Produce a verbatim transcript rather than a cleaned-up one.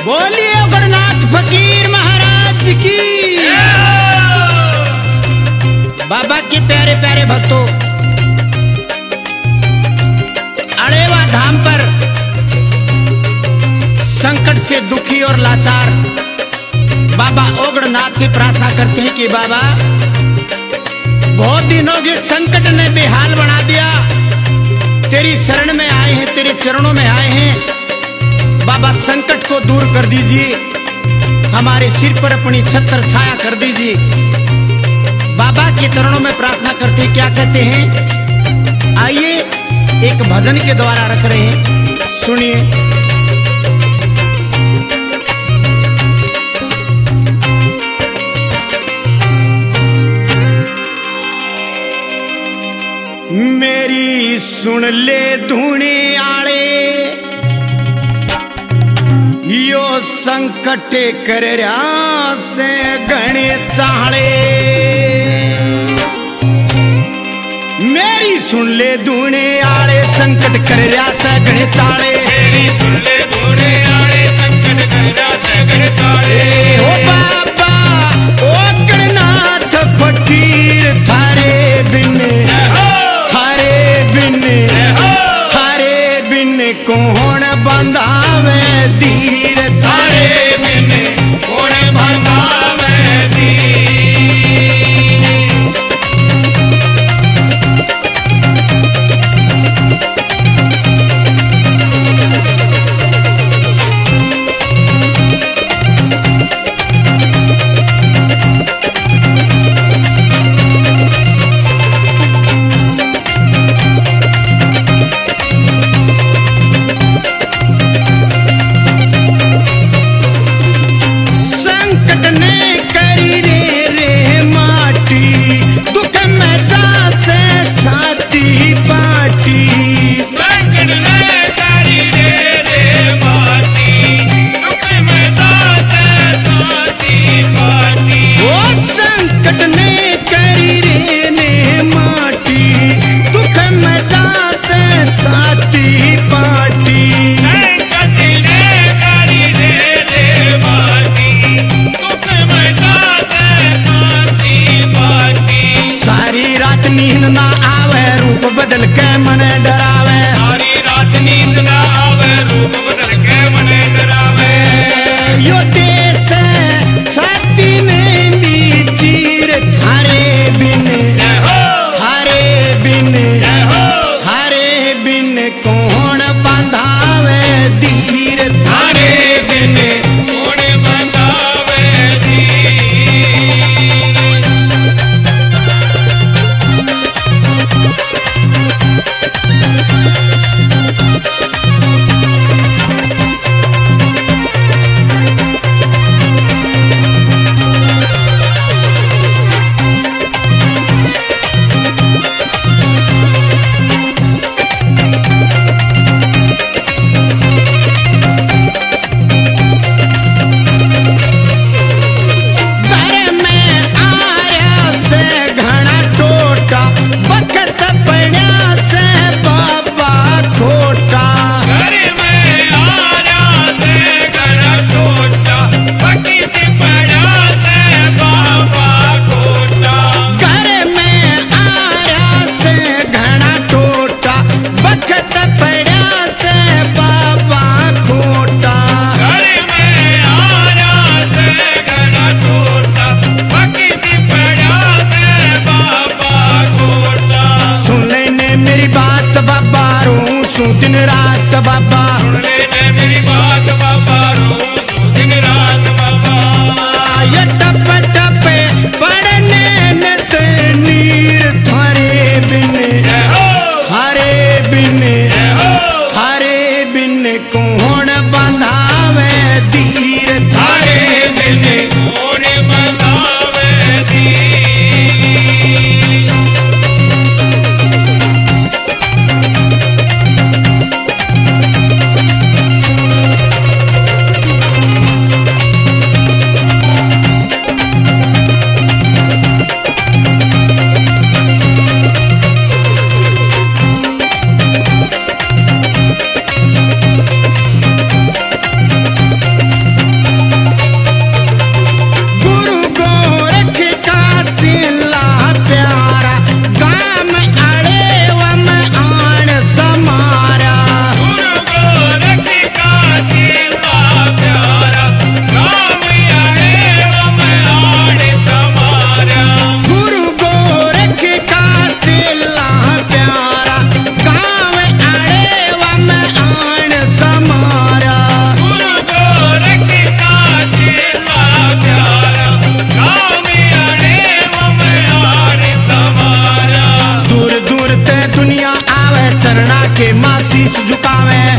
बोलिए ओगड़नाथ फकीर महाराज की। बाबा के प्यारे प्यारे भक्तों, अड़ेवा धाम पर संकट से दुखी और लाचार बाबा ओगड़नाथ से प्रार्थना करते हैं कि बाबा बहुत दिनों के संकट ने बेहाल बना दिया, तेरी शरण में आए हैं, तेरे चरणों में आए हैं बाबा, संकट को दूर कर दीजिए, हमारे सिर पर अपनी छत्र छाया कर दीजिए। बाबा के चरणों में प्रार्थना करते क्या कहते हैं, आइए एक भजन के द्वारा रख रहे हैं, सुनिए। मेरी सुन ले धूने आले, यो संकट कर रहा से गणे चाले। मेरी सुन ले धूने आले, संकट कर रहा से गणे चाले। मेरी सुन ले धूने आले, संकट कर रहा से गणे चाले। ओ बाबा ओगड़नाथ फकीर थारे बिन, थारे बिन, थारे बिन कौन बंधावे धीर, थारे बिन कौन बंधावे धीर। बदल के मने डरावे, सारी रात नींद ना आवे, रूप बदल के मने डरावे। यो देश छाती ने भी चीर, थारे बिन, थारे बिन, थारे बिन कौन बंधावे धीर, थारे बिन कौन बंधावे धीर। दिन रात बाबा सुन ले मेरी बात बाबा, रोज दिन रात बाबा। ये टप टप पड़ने न नीर, थारे बिन, थारे बिन, थारे बिन कौन बंधावे धीर, थारे बिन कौन बंधावे धीर। ओ के माँ शीश झुकावे